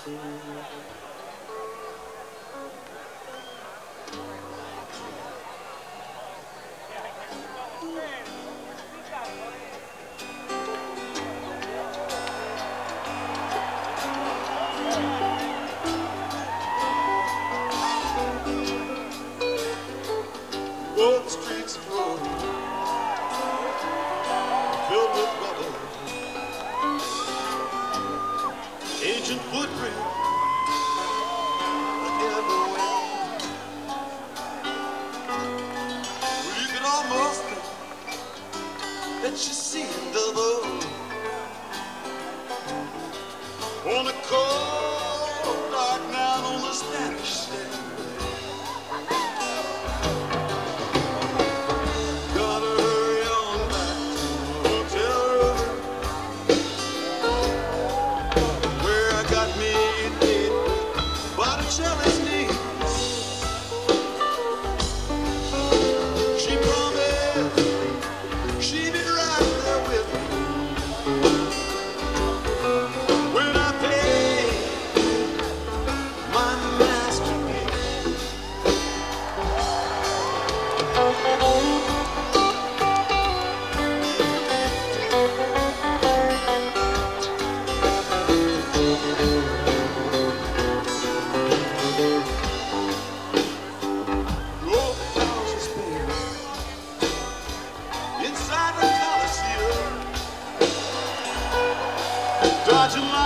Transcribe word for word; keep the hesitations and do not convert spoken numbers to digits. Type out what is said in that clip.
Oh, the streets of gold, filled with rubble, ancient footprints everywhere. Well, you could almost think that you see double on a cold, dark night on the Spanish Stainway. Gotta hurry on back to the hotel room where I got me a date with Botticelli's niece. She promised she'd be right there with me when I paid my masterpiece. Drove the house of Spain inside the Coliseum, dodging